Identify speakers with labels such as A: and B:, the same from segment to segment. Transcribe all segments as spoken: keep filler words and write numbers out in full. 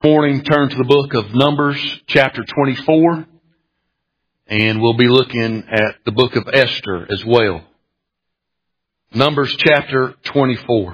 A: Morning, turn to the book of Numbers, chapter twenty-four, and we'll be looking at the book of Esther as well. Numbers chapter twenty-four.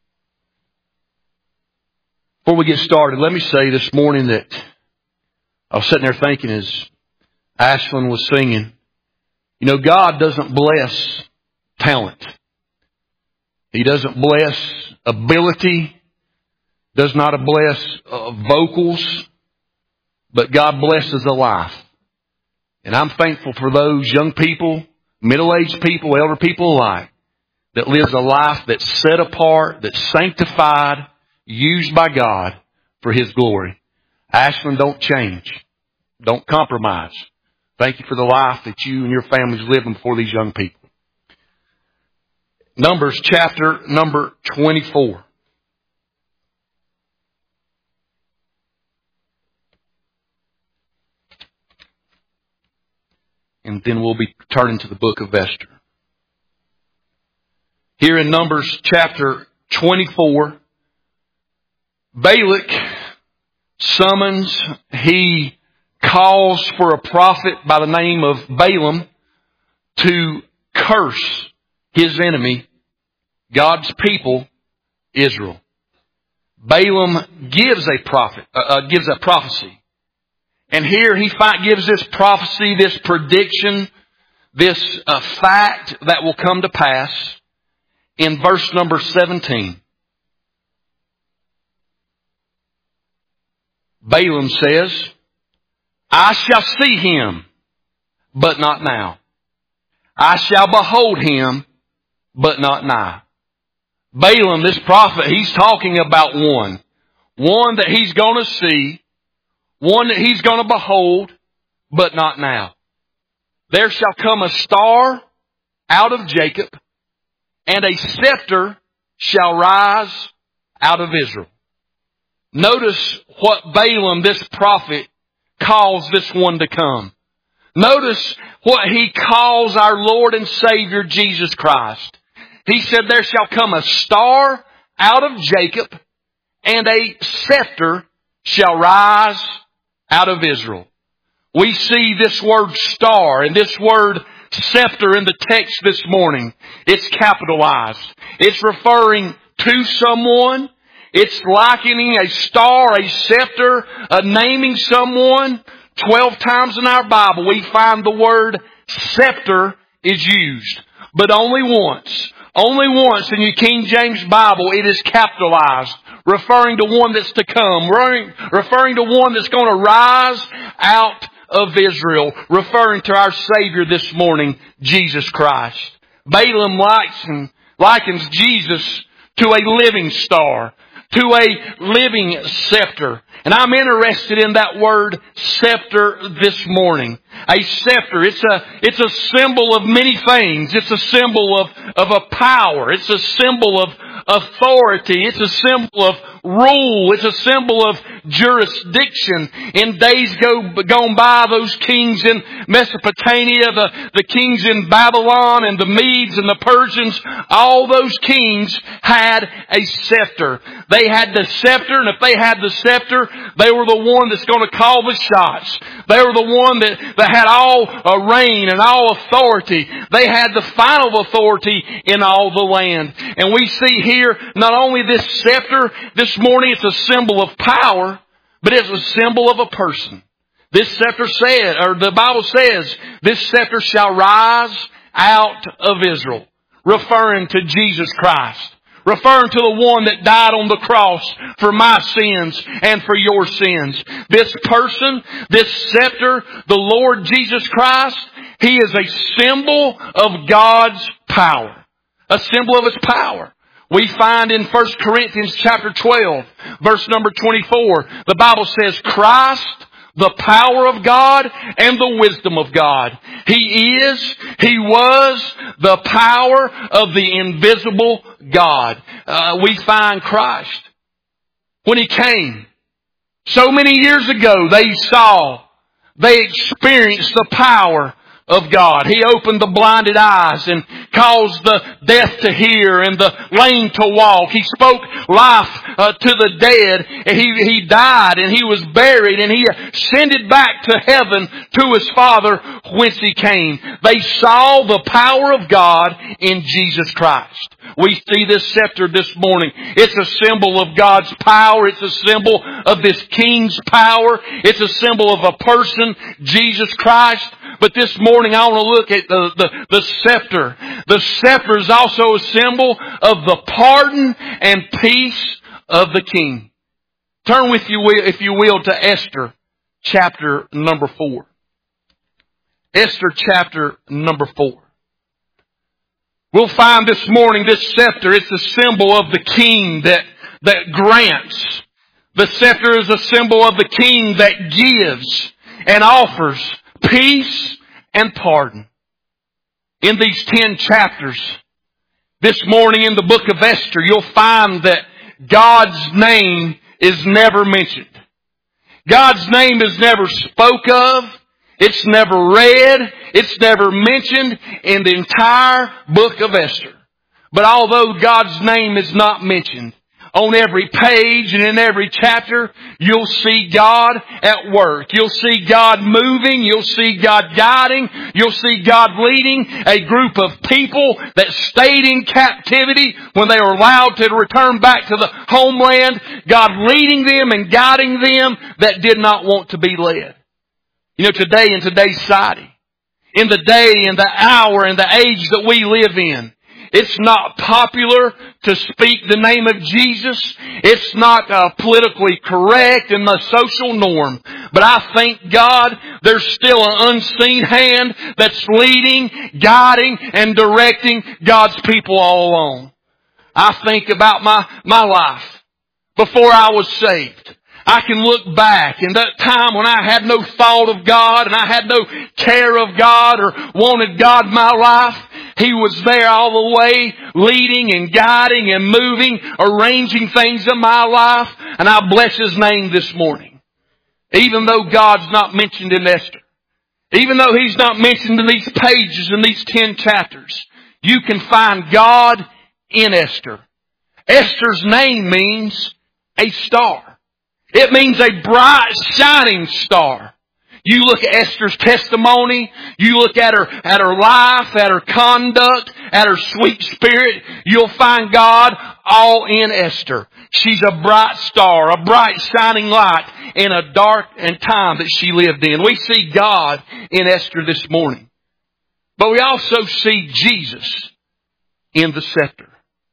A: Before we get started, let me say this morning that I was sitting there thinking as Ashlyn was singing, you know, God doesn't bless talent. He doesn't bless ability. Does not bless uh, vocals, but God blesses a life. And I'm thankful for those young people, middle-aged people, elder people alike, that lives a life that's set apart, that's sanctified, used by God for His glory. Ashlyn, don't change. Don't compromise. Thank you for the life that you and your family's living for these young people. Numbers chapter number twenty-four. And then we'll be turning to the book of Esther. Here in Numbers chapter twenty-four, Balak summons, he calls for a prophet by the name of Balaam to curse his enemy, God's people, Israel. Balaam gives a prophet, uh, gives a prophecy. And here he gives this prophecy, this prediction, this uh, fact that will come to pass in verse number seventeen. Balaam says, I shall see him, but not now. I shall behold him, but not nigh. Balaam, this prophet, he's talking about one. One that he's going to see. One that he's going to behold, but not now. There shall come a star out of Jacob, and a scepter shall rise out of Israel. Notice what Balaam, this prophet, calls this one to come. Notice what he calls our Lord and Savior Jesus Christ. He said, there shall come a star out of Jacob, and a scepter shall rise out of Israel. We see this word star and this word scepter in the text this morning. It's capitalized. It's referring to someone. It's likening a star, a scepter, uh, naming someone. Twelve times in our Bible we find the word scepter is used. But only once. Only once in your King James Bible it is capitalized, referring to one that's to come, referring to one that's going to rise out of Israel, referring to our Savior this morning, Jesus Christ. Balaam likens, likens Jesus to a living star, to a living scepter. And I'm interested in that word scepter this morning. A scepter, it's a, it's a symbol of many things. It's a symbol of, of a power. It's a symbol of authority. It's a symbol of rule. It's a symbol of jurisdiction. In days go, gone by, those kings in Mesopotamia, the, the kings in Babylon and the Medes and the Persians, all those kings had a scepter. They had the scepter, and if they had the scepter, they were the one that's going to call the shots. They were the one that, that had all uh, reign and all authority. They had the final authority in all the land. And we see here not only this scepter, this morning it's a symbol of power, but it's a symbol of a person. This scepter said, or the Bible says, this scepter shall rise out of Israel, referring to Jesus Christ. Referring to the one that died on the cross for my sins and for your sins. This person, this scepter, the Lord Jesus Christ, He is a symbol of God's power. A symbol of His power. We find in First Corinthians chapter twelve, verse number twenty-four, the Bible says, Christ, the power of God and the wisdom of God. He is, He was the power of the invisible God. Uh, we find Christ. When He came, so many years ago, they saw, they experienced the power of God. He opened the blinded eyes and caused the deaf to hear and the lame to walk. He spoke life uh, to the dead. He, he died and He was buried and He ascended back to heaven to His Father whence He came. They saw the power of God in Jesus Christ. We see this scepter this morning. It's a symbol of God's power. It's a symbol of this King's power. It's a symbol of a person, Jesus Christ. But this morning I want to look at the, the, the scepter. The scepter is also a symbol of the pardon and peace of the King. Turn with you, if you will, to Esther chapter number four. Esther chapter number four. We'll find this morning this scepter, it's a symbol of the King that, that grants. The scepter is a symbol of the King that gives and offers peace and pardon. In these ten chapters, this morning in the book of Esther, you'll find that God's name is never mentioned. God's name is never spoke of. It's never read. It's never mentioned in the entire book of Esther. But although God's name is not mentioned, on every page and in every chapter, you'll see God at work. You'll see God moving. You'll see God guiding. You'll see God leading a group of people that stayed in captivity when they were allowed to return back to the homeland. God leading them and guiding them that did not want to be led. You know, today in today's society, in the day and the hour and the age that we live in, it's not popular to speak the name of Jesus. It's not uh, politically correct in the social norm. But I thank God there's still an unseen hand that's leading, guiding, and directing God's people all along. I think about my, my life before I was saved. I can look back in that time when I had no thought of God and I had no care of God or wanted God in my life. He was there all the way, leading and guiding and moving, arranging things in my life. And I bless His name this morning. Even though God's not mentioned in Esther, even though He's not mentioned in these pages, in these ten chapters, you can find God in Esther. Esther's name means a star. It means a bright, shining star. You look at Esther's testimony, you look at her, at her life, at her conduct, at her sweet spirit, you'll find God all in Esther. She's a bright star, a bright, shining light in a dark and time that she lived in. We see God in Esther this morning. But we also see Jesus in the scepter.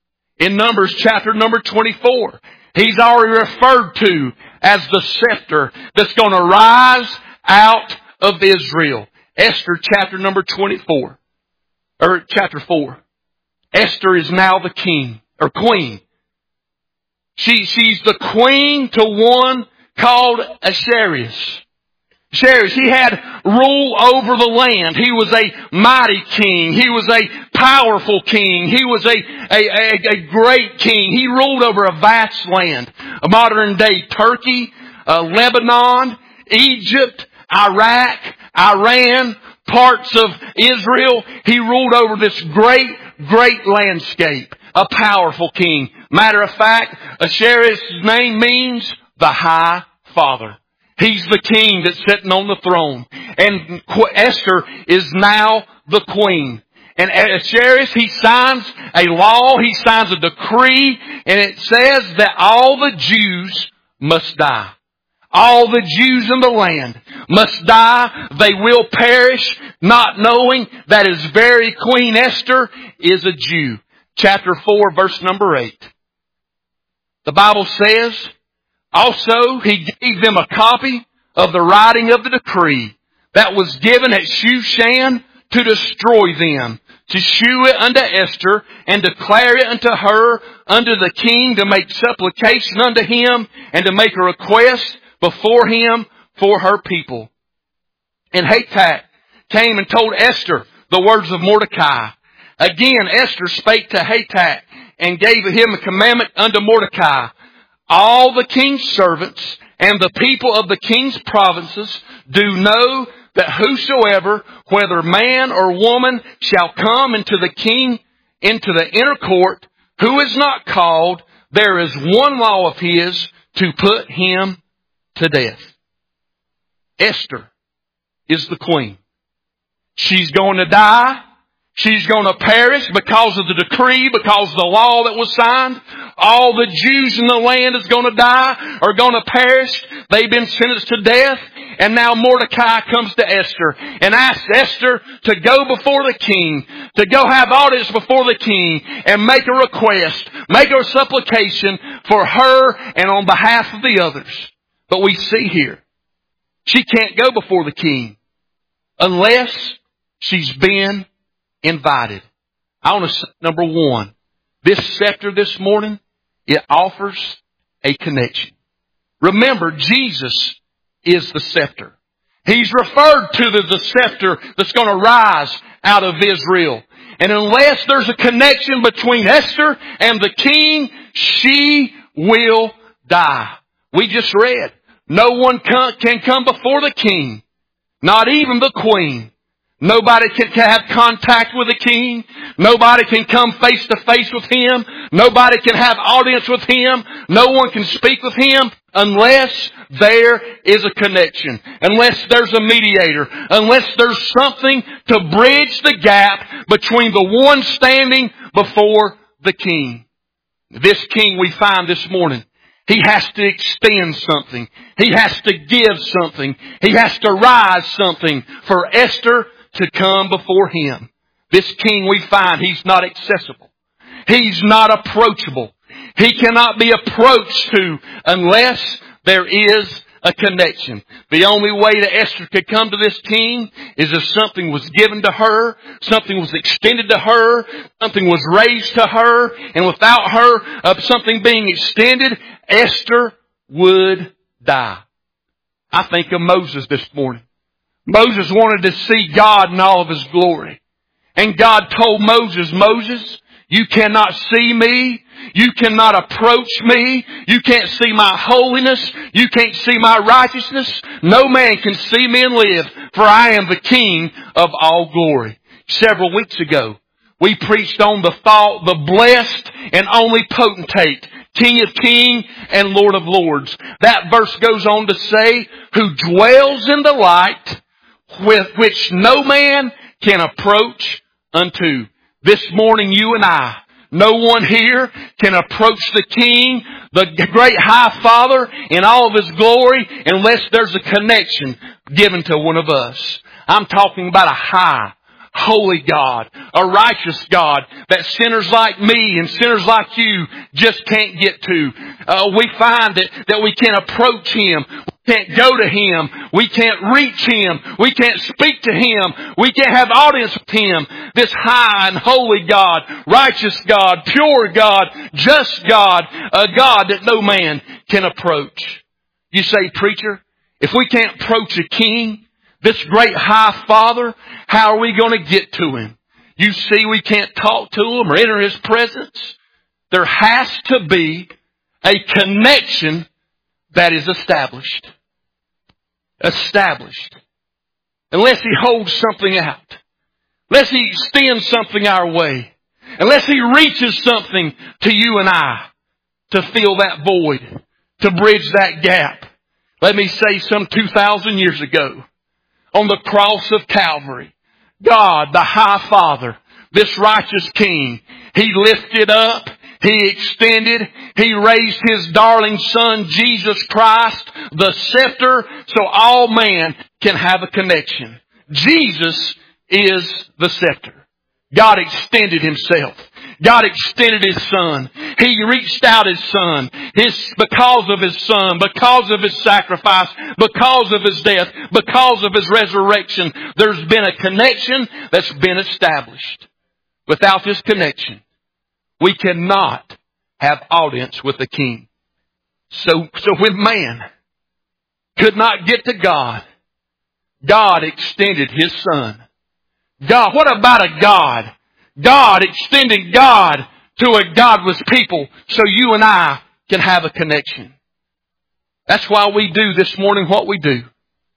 A: In Numbers chapter number twenty-four, He's already referred to as the scepter that's going to rise out of Israel. Esther chapter number twenty-four. Or chapter four. Esther is now the king or queen. She, she's the queen to one called Ahasuerus. Ahasuerus, he had rule over the land. He was a mighty king. He was a powerful king. He was a, a, a, a great king. He ruled over a vast land. A modern day Turkey, uh, Lebanon, Egypt, Iraq, Iran, parts of Israel. He ruled over this great, great landscape. A powerful king. Matter of fact, Ahasuerus' name means the High Father. He's the king that's sitting on the throne. And Esther is now the queen. And Ahasuerus, he signs a law, he signs a decree, and it says that all the Jews must die. All the Jews in the land must die. They will perish, not knowing that his very Queen Esther is a Jew. Chapter four, verse number eight. The Bible says, also, He gave them a copy of the writing of the decree that was given at Shushan to destroy them, to shew it unto Esther, and declare it unto her, unto the king, to make supplication unto him, and to make a request before him for her people. And Hatak came and told Esther the words of Mordecai. Again, Esther spake to Hatak, and gave him a commandment unto Mordecai. All the king's servants and the people of the king's provinces do know that whosoever, whether man or woman, shall come into the king, into the inner court, who is not called, there is one law of his, to put him to death. Esther is the queen. She's going to die. She's going to perish because of the decree, because of the law that was signed. All the Jews in the land is going to die, are going to perish. They've been sentenced to death. And now Mordecai comes to Esther and asks Esther to go before the king, to go have audience before the king and make a request, make a supplication for her and on behalf of the others. But we see here, she can't go before the king unless she's been invited. I want to say, number one, this scepter this morning, it offers a connection. Remember, Jesus is the scepter. He's referred to as the scepter that's going to rise out of Israel. And unless there's a connection between Esther and the king, she will die. We just read, no one can come before the king, not even the queen. Nobody can have contact with the king. Nobody can come face to face with him. Nobody can have audience with him. No one can speak with him unless there is a connection. Unless there's a mediator. Unless there's something to bridge the gap between the one standing before the king. This king we find this morning, he has to extend something. He has to give something. He has to rise something for Esther to come before him. This king we find, he's not accessible. He's not approachable. He cannot be approached to unless there is a connection. The only way that Esther could come to this king is if something was given to her, something was extended to her, something was raised to her, and without her of something being extended, Esther would die. I think of Moses this morning. Moses wanted to see God in all of His glory. And God told Moses, Moses, you cannot see me. You cannot approach me. You can't see my holiness. You can't see my righteousness. No man can see me and live, for I am the King of all glory. Several weeks ago, we preached on the thought, the blessed and only potentate, King of kings and Lord of lords. That verse goes on to say, who dwells in the light, with which no man can approach unto. This morning, you and I, no one here can approach the King, the great High Father, in all of His glory, unless there's a connection given to one of us. I'm talking about a high, holy God, a righteous God that sinners like me and sinners like you just can't get to. Uh, we find that, that we can't approach Him. We can't go to Him. We can't reach Him. We can't speak to Him. We can't have audience with Him. This high and holy God, righteous God, pure God, just God, a God that no man can approach. You say, preacher, if we can't approach a king, this great high Father, how are we going to get to Him? You see, we can't talk to Him or enter His presence. There has to be a connection that is established. Established. Unless He holds something out. Unless He extends something our way. Unless He reaches something to you and I to fill that void. To bridge that gap. Let me say some two thousand years ago. On the cross of Calvary, God, the High Father, this righteous King, He lifted up, He extended, He raised His darling Son, Jesus Christ, the scepter, so all man can have a connection. Jesus is the scepter. God extended Himself. God extended His Son. He reached out His Son. His, because of His Son, because of His sacrifice, because of His death, because of His resurrection, there's been a connection that's been established. Without this connection, we cannot have audience with the King. So, so when man could not get to God, God extended His Son. God, what about a God? God extending God to a godless people so you and I can have a connection. That's why we do this morning what we do.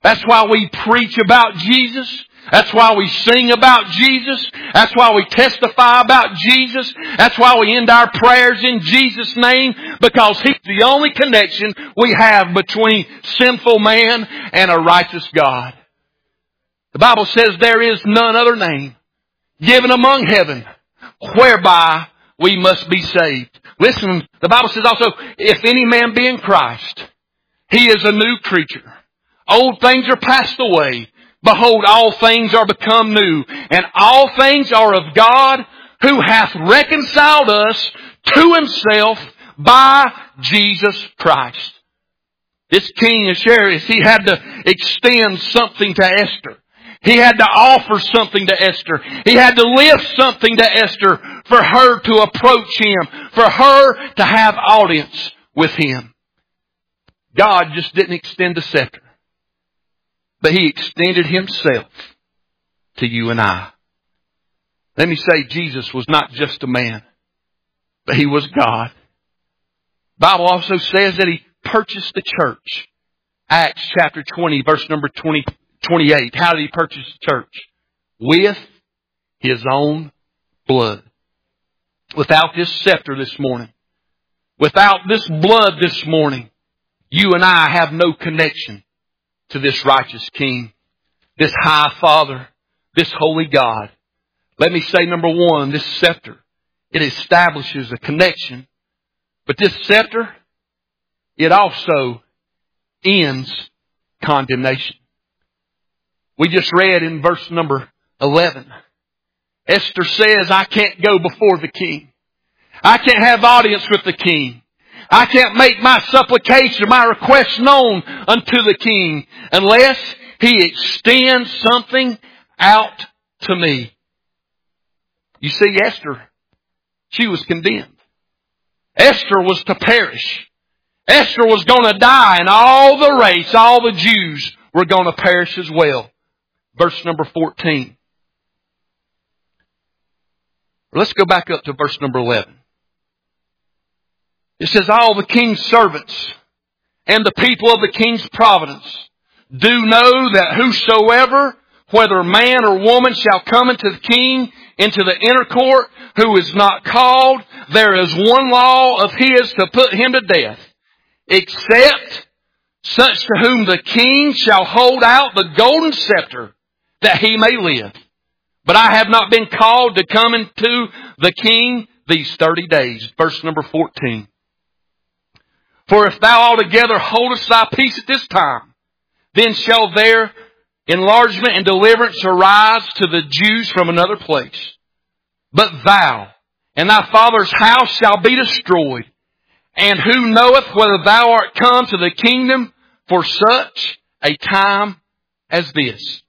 A: That's why we preach about Jesus. That's why we sing about Jesus. That's why we testify about Jesus. That's why we end our prayers in Jesus' name, because He's the only connection we have between sinful man and a righteous God. The Bible says there is none other name given among heaven whereby we must be saved. Listen, the Bible says also, if any man be in Christ, he is a new creature. Old things are passed away. Behold, all things are become new. And all things are of God, who hath reconciled us to Himself by Jesus Christ. This king Ahasuerus, he had to extend something to Esther. He had to offer something to Esther. He had to lift something to Esther for her to approach him, for her to have audience with him. God just didn't extend the scepter, but He extended Himself to you and I. Let me say, Jesus was not just a man, but He was God. The Bible also says that He purchased the church. Acts chapter twenty, verse number twenty, twenty-eight. How did He purchase the church? With His own blood. Without this scepter this morning, without this blood this morning, you and I have no connection to this righteous King, this high Father, this holy God. Let me say, number one, this scepter, it establishes a connection. But this scepter, it also ends condemnation. We just read in verse number eleven. Esther says, I can't go before the king. I can't have audience with the king. I can't make my supplication, my request known unto the king unless he extends something out to me. You see, Esther, she was condemned. Esther was to perish. Esther was going to die, and all the race, all the Jews were going to perish as well. Verse number fourteen. Let's go back up to verse number eleven. It says, all the king's servants and the people of the king's providence do know that whosoever, whether man or woman, shall come into the king, into the inner court, who is not called, there is one law of his to put him to death, except such to whom the king shall hold out the golden scepter, that he may live. But I have not been called to come into the king these thirty days. Verse number fourteen. For if thou altogether holdest thy peace at this time, then shall there enlargement and deliverance arise to the Jews from another place. But thou and thy father's house shall be destroyed. And who knoweth whether thou art come to the kingdom for such a time as this?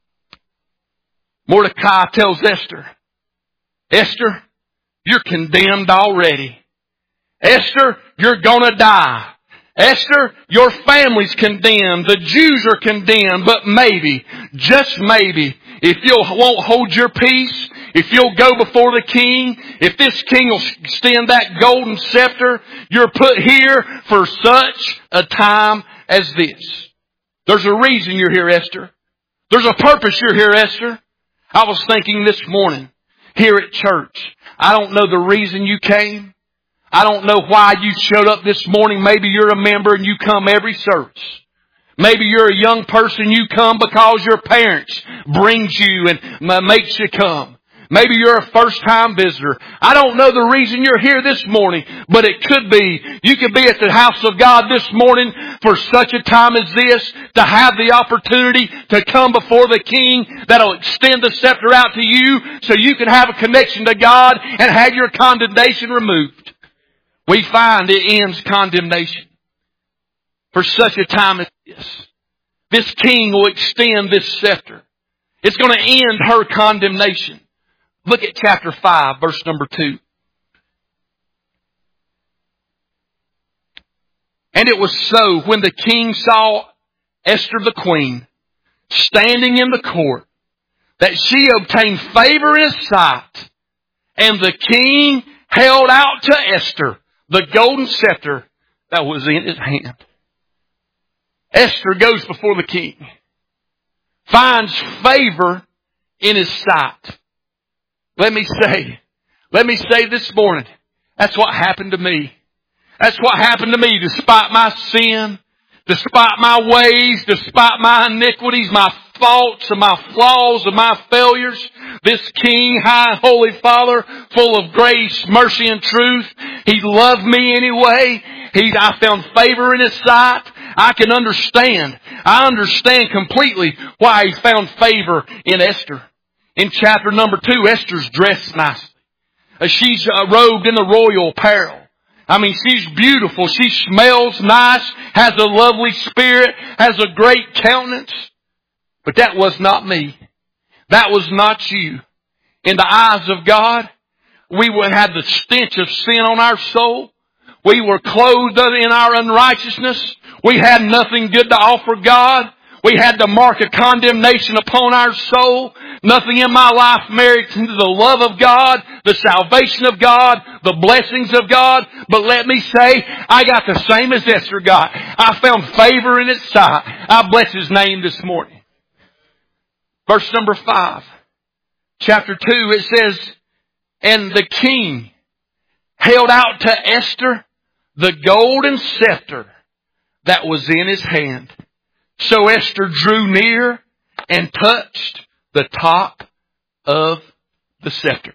A: Mordecai tells Esther, Esther, you're condemned already. Esther, you're gonna die. Esther, your family's condemned. The Jews are condemned. But maybe, just maybe, if you won't hold your peace, if you'll go before the king, if this king will extend that golden scepter, you're put here for such a time as this. There's a reason you're here, Esther. There's a purpose you're here, Esther. I was thinking this morning, here at church, I don't know the reason you came. I don't know why you showed up this morning. Maybe you're a member and you come every service. Maybe you're a young person, you come because your parents brings you and makes you come. Maybe you're a first-time visitor. I don't know the reason you're here this morning, but it could be. You could be at the house of God this morning for such a time as this, to have the opportunity to come before the King that'll extend the scepter out to you so you can have a connection to God and have your condemnation removed. We find it ends condemnation. For such a time as this, this king will extend this scepter. It's going to end her condemnation. Look at chapter five, verse number two. And it was so, when the king saw Esther the queen standing in the court, that she obtained favor in his sight. And the king held out to Esther the golden scepter that was in his hand. Esther goes before the king. finds favor in His sight. Let me say, let me say this morning, that's what happened to me. That's what happened to me despite my sin, despite my ways, despite my iniquities, my faults and my flaws and my failures. This King, High, Holy Father, full of grace, mercy, and truth, He loved me anyway. He, I found favor in His sight. I can understand. I understand completely why He found favor in Esther. In chapter number two, Esther's dressed nicely. She's robed in the royal apparel. I mean, she's beautiful. She smells nice, has a lovely spirit, has a great countenance. But that was not me. That was not you. In the eyes of God, we had the stench of sin on our soul. We were clothed in our unrighteousness. We had nothing good to offer God. We had the mark of condemnation upon our soul. Nothing in my life merits into the love of God, the salvation of God, the blessings of God. But let me say, I got the same as Esther got. I found favor in His sight. I bless His name this morning. Verse number five, chapter two, it says, and the king held out to Esther the golden scepter that was in his hand. So Esther drew near and touched the top of the scepter.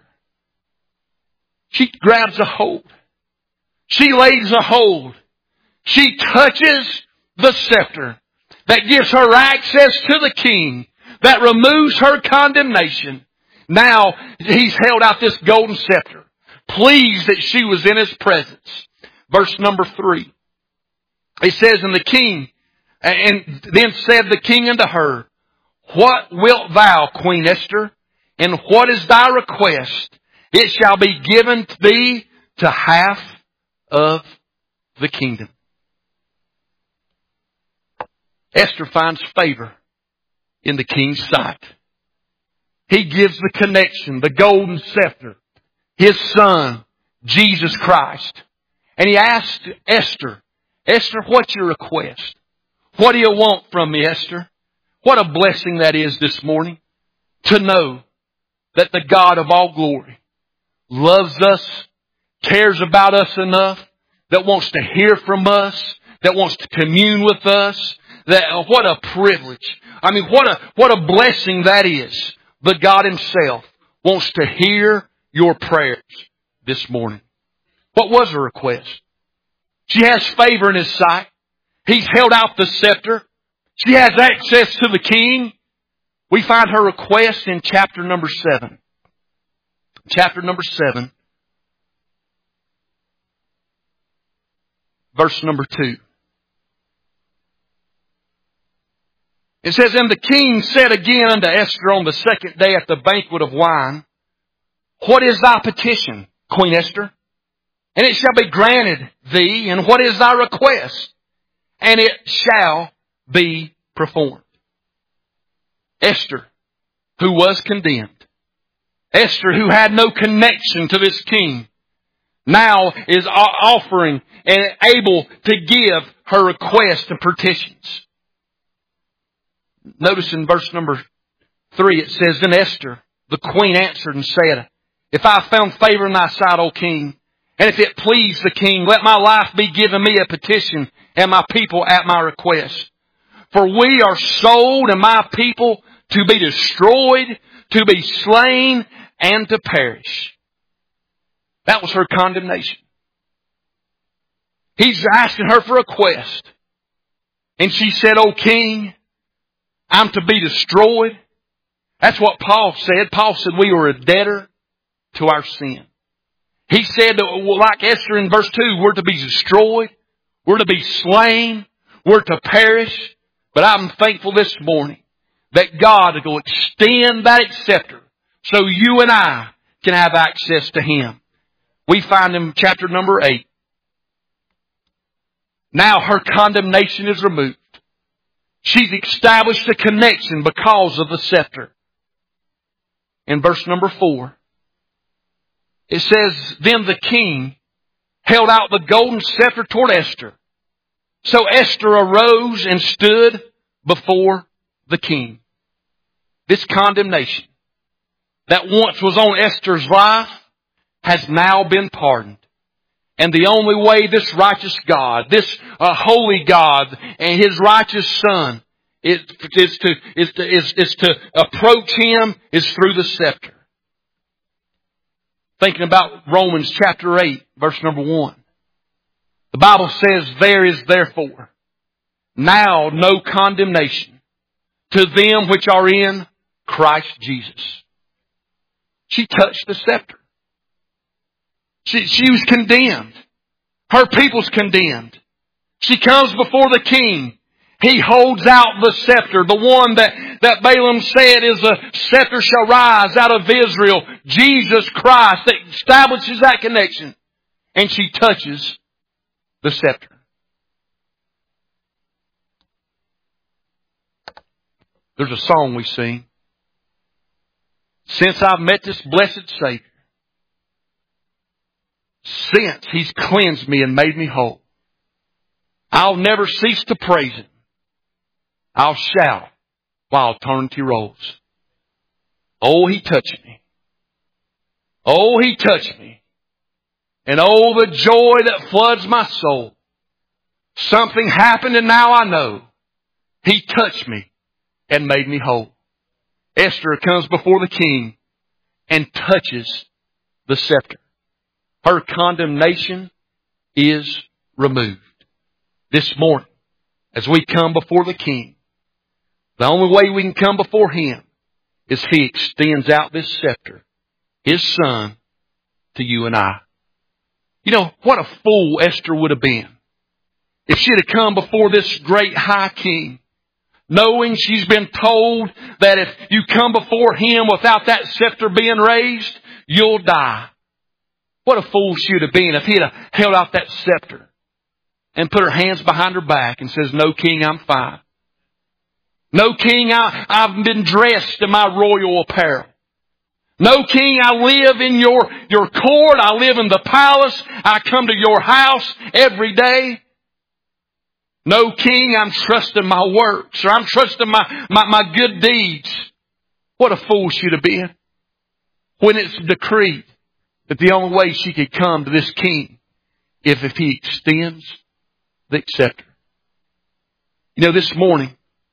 A: She grabs a hold. She lays a hold. She touches the scepter that gives her access to the king, that removes her condemnation. Now he's held out this golden scepter, pleased that she was in his presence. Verse number three. It says, and the king, and then said the king unto her, what wilt thou, Queen Esther? And what is thy request? It shall be given thee to half of the kingdom. Esther finds favor in the king's sight. He gives the connection, the golden scepter, His Son, Jesus Christ. And He asked Esther, Esther, what's your request? What do you want from me, Esther? What a blessing that is this morning to know that the God of all glory loves us, cares about us enough, that wants to hear from us, that wants to commune with us. That, what a privilege. I mean, what a, what a blessing that is. But God Himself wants to hear your prayers this morning. What was her request? She has favor in His sight. He's held out the scepter. She has access to the king. We find her request in chapter number seven. Chapter number seven. Verse number two. It says, and the king said again unto Esther on the second day at the banquet of wine, what is thy petition, Queen Esther? And it shall be granted thee. And what is thy request? And it shall be performed. Esther, who was condemned. Esther, who had no connection to this king, now is offering and able to give her requests and petitions. Notice in verse number three it says, then Esther, the queen, answered and said, if I have found favor in thy sight, O king, and if it please the king, let my life be given me a petition and my people at my request. For we are sold and my people to be destroyed, to be slain, and to perish. That was her condemnation. He's asking her for a request. And she said, O king, I'm to be destroyed. That's what Paul said. Paul said we were a debtor to our sin. He said, like Esther in verse two, we're to be destroyed. We're to be slain. We're to perish. But I'm thankful this morning that God will extend that scepter so you and I can have access to Him. We find in chapter number eight. Now her condemnation is removed. She's established a connection because of the scepter. In verse number four, it says, then the king held out the golden scepter toward Esther. So Esther arose and stood before the king. this condemnation that once was on Esther's life has now been pardoned. And the only way this righteous God, this uh, holy God and His righteous Son is, is, to, is, to, is, is to approach Him is through the scepter. Thinking about Romans chapter eight, verse number one. The Bible says, there is therefore now no condemnation to them which are in Christ Jesus. She touched the scepter. She, she was condemned. Her people's condemned. She comes before the king. He holds out the scepter. The one that, that Balaam said is a scepter shall rise out of Israel. Jesus Christ that establishes that connection. And she touches the scepter. There's a song we sing. Since I've met this blessed Savior, since He's cleansed me and made me whole, I'll never cease to praise Him. I'll shout while eternity rolls. Oh, He touched me. Oh, He touched me. And oh, the joy that floods my soul. Something happened and now I know He touched me and made me whole. Esther comes before the king and touches the scepter. Her condemnation is removed. This morning, as we come before the king, the only way we can come before Him is He extends out this scepter, His Son, to you and I. You know, what a fool Esther would have been if she had come before this great high king, knowing she's been told that if you come before Him without that scepter being raised, you'll die. What a fool she would have been if He had held out that scepter and put her hands behind her back and says, no, king, I'm fine. No, king, I, I've been dressed in my royal apparel. No, king, I live in your, your court. I live in the palace. I come to your house every day. No, king, I'm trusting my works, or I'm trusting my, my, my good deeds. What a fool she'd have been when it's decreed that the only way she could come to this king if, if he extends the scepter. You know, this morning,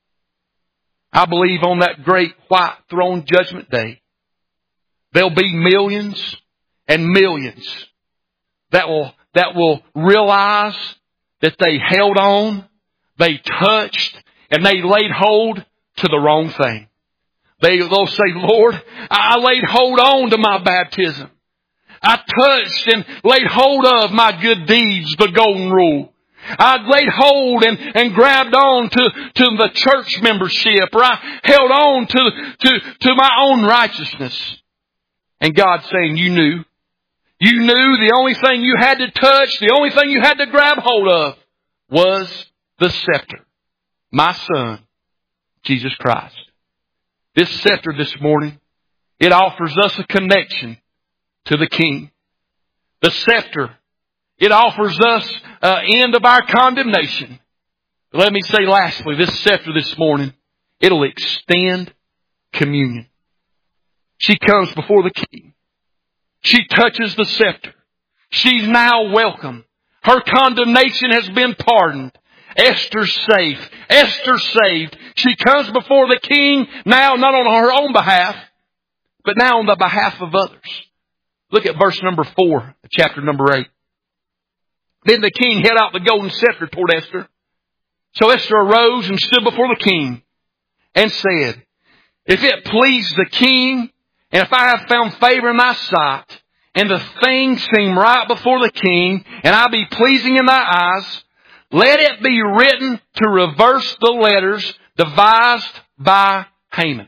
A: I believe on that great white throne judgment day, there'll be millions and millions that will, that will realize that they held on, they touched, and they laid hold to the wrong thing. They, they'll say, Lord, I laid hold on to my baptism. I touched and laid hold of my good deeds, the golden rule. I laid hold and, and grabbed on to, to the church membership, or I held on to, to, to my own righteousness. And God's saying, you knew. You knew the only thing you had to touch, the only thing you had to grab hold of was the scepter. My Son, Jesus Christ. This scepter this morning, it offers us a connection to the King. The scepter, it offers us an end of our condemnation. Let me say lastly, this scepter this morning, it'll extend communion. She comes before the King. She touches the scepter. She's now welcome. Her condemnation has been pardoned. Esther's safe. Esther's saved. She comes before the king now not on her own behalf, but now on the behalf of others. Look at verse number four, chapter number eight. Then the king held out the golden scepter toward Esther. So Esther arose and stood before the king and said, if it please the king, and if I have found favor in thy sight, and the thing seem right before the king, and I be pleasing in thy eyes, let it be written to reverse the letters devised by Haman,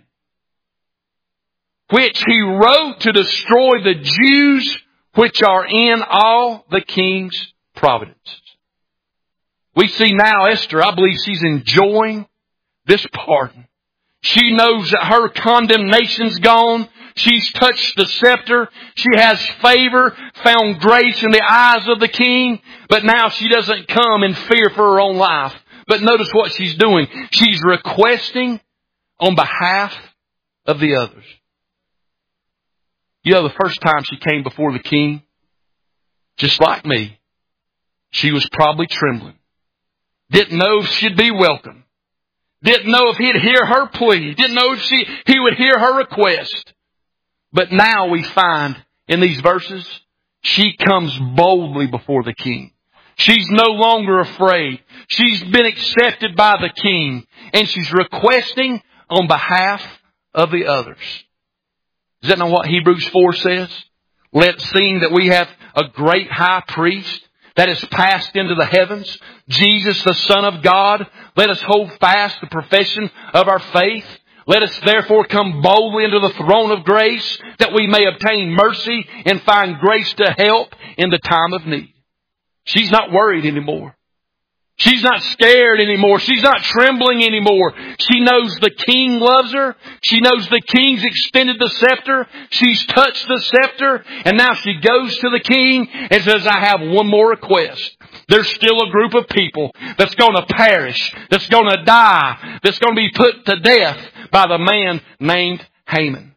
A: which he wrote to destroy the Jews which are in all the king's providences. We see now Esther, I believe she's enjoying this pardon. She knows that her condemnation's gone. She's touched the scepter. She has favor, found grace in the eyes of the king. But now she doesn't come in fear for her own life. But notice what she's doing. She's requesting on behalf of the others. You know, the first time she came before the king, just like me, she was probably trembling. Didn't know if she'd be welcome. Didn't know if he'd hear her plea. Didn't know if she, he would hear her request. But now we find in these verses, she comes boldly before the king. She's no longer afraid. She's been accepted by the king. And she's requesting on behalf of the others. Is that not what Hebrews four says? Let seeing that we have a great high priest that has passed into the heavens, Jesus the Son of God, let us hold fast the profession of our faith. Let us therefore come boldly into the throne of grace that we may obtain mercy and find grace to help in the time of need. She's not worried anymore. She's not scared anymore. She's not trembling anymore. She knows the king loves her. She knows the king's extended the scepter. She's touched the scepter. And now she goes to the king and says, I have one more request. There's still a group of people that's going to perish, that's going to die, that's going to be put to death by the man named Haman.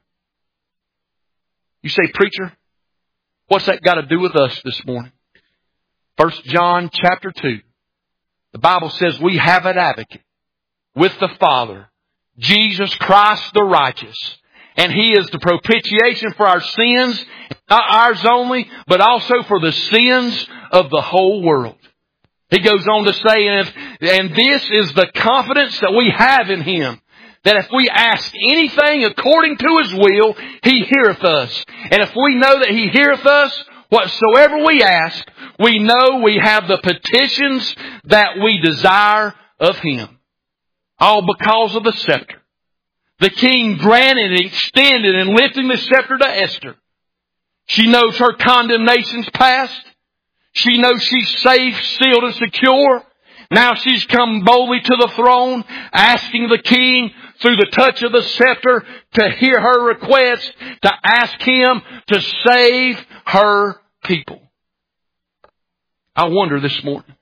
A: You say, preacher, what's that got to do with us this morning? First John chapter two. The Bible says we have an advocate with the Father, Jesus Christ the righteous. And He is the propitiation for our sins, not ours only, but also for the sins of the whole world. He goes on to say, and, if, and this is the confidence that we have in Him, that if we ask anything according to His will, He heareth us. And if we know that He heareth us, whatsoever we ask, we know we have the petitions that we desire of Him. All because of the scepter. The king granted and extended and lifting the scepter to Esther. She knows her condemnation's past. She knows she's safe, sealed, and secure. Now she's come boldly to the throne, asking the king through the touch of the scepter to hear her request, to ask Him to save her people. I wonder this morning,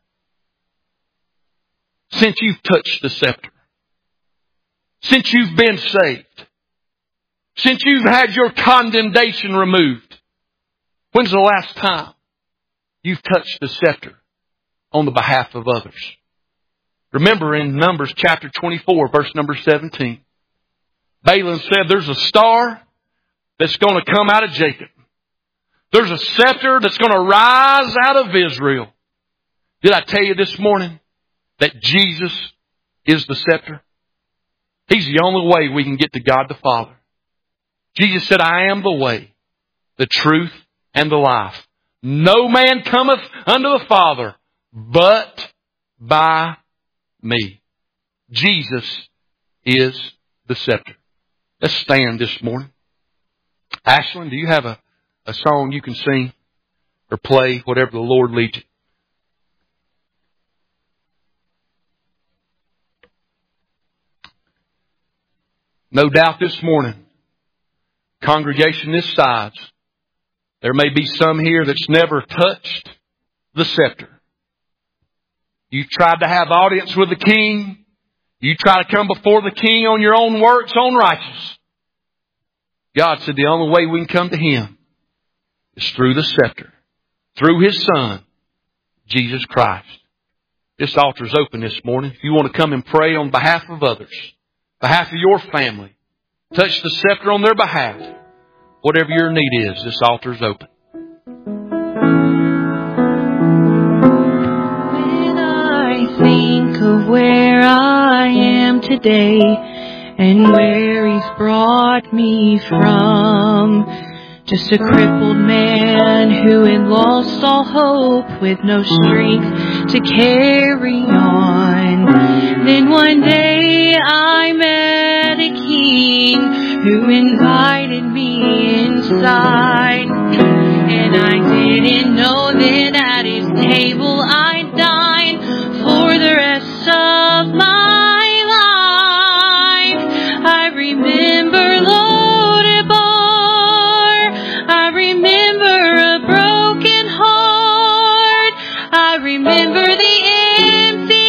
A: since you've touched the scepter, since you've been saved, since you've had your condemnation removed, when's the last time you've touched the scepter on the behalf of others? Remember in Numbers chapter twenty-four, verse number seventeen, Balaam said there's a star that's going to come out of Jacob. There's a scepter that's going to rise out of Israel. Did I tell you this morning that Jesus is the scepter? He's the only way we can get to God the Father. Jesus said, I am the way, the truth, and the life. No man cometh unto the Father but by me. Jesus is the scepter. Let's stand this morning. Ashlyn, do you have a, a song you can sing or play, whatever the Lord leads you? No doubt this morning, congregation this size, there may be some here that's never touched the scepter. You tried to have audience with the king. You try to come before the king on your own works, own righteousness. God said the only way we can come to Him is through the scepter, through His Son, Jesus Christ. This altar is open this morning. If you want to come and pray on behalf of others, behalf of your family, touch the scepter on their behalf, whatever your need is, this altar is open.
B: When I think of where I am today and where He's brought me from, just a crippled man who had lost all hope with no strength to carry on. Then one day I met a king who invited me inside. And I didn't know that at His table I'd dine for the rest of my life. I remember remember the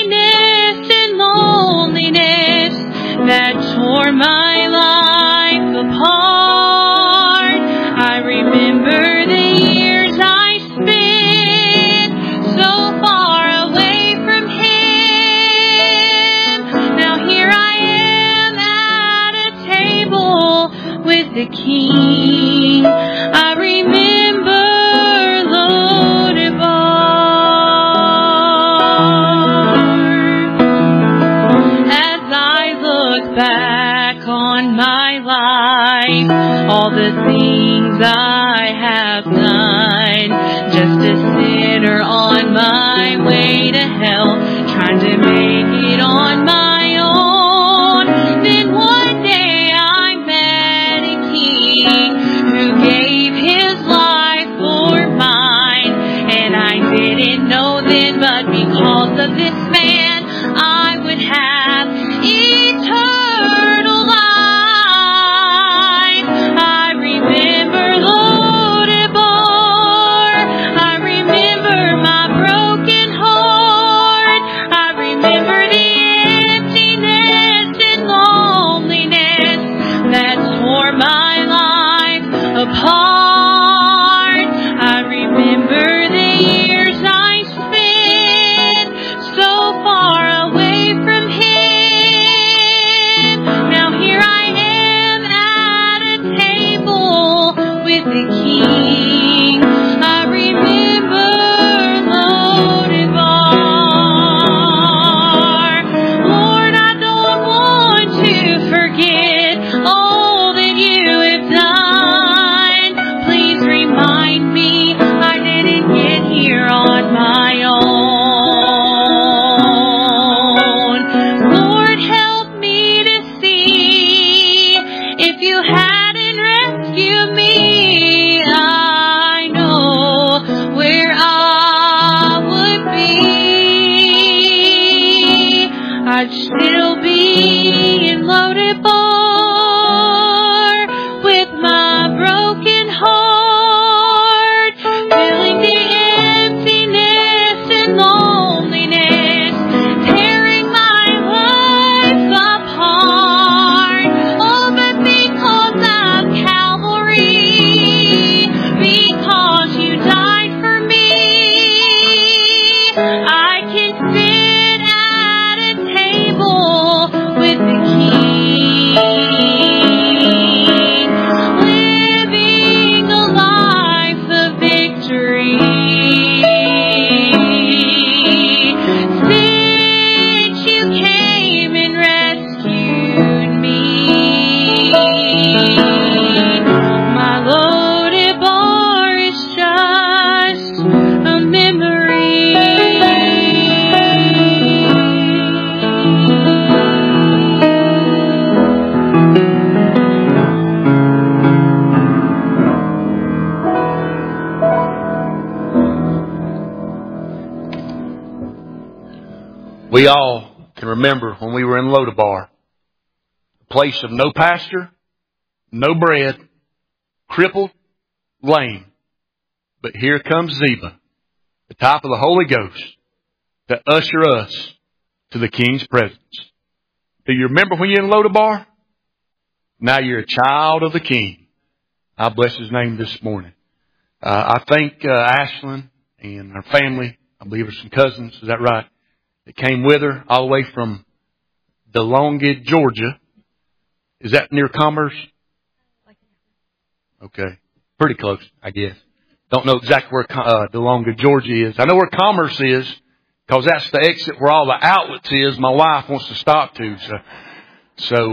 B: emptiness and loneliness that tore my life the King. I remember Lodabar. As I look back on my life, all the things I have done, just a sinner on my way to hell, trying to make it on my own. Then one day I met a King who gave his life for mine, and I didn't know then, but because of this man, I would have eternal life. I remember Lodabar. I remember my broken heart. I remember the emptiness and loneliness that tore my life apart. I remember the years I spent so far away from him. Now here I am at a table with the King. I remember Lodabar. Lord, I don't want to forget all that you have done. Please remind me I didn't get here on my own. Lord, help me to see if you hadn't rescued me, I know where I would be. I'd still be in Lodabar with my broken heart, feeling the emptiness and loneliness, tearing my life apart. Oh, but because of Calvary, because you died for me, I can sit at a table with the King, living a life of victory. Since you came and rescued me, my Lodabar is just a memory.
A: We all can remember when we were in Lodabar, a place of no pasture, no bread, crippled, lame. But here comes Ziba, the type of the Holy Ghost, to usher us to the King's presence. Do you remember when you were in Lodabar? Now you're a child of the King. I bless His name this morning. Uh, I thank uh, Ashlyn and her family. I believe there's some cousins. Is that right? That came with her all the way from DeLonghi, Georgia. Is that near Commerce? Okay. Pretty close, I guess. Don't know exactly where uh, DeLonghi, Georgia is. I know where Commerce is because that's the exit where all the outlets is my wife wants to stop to. So, so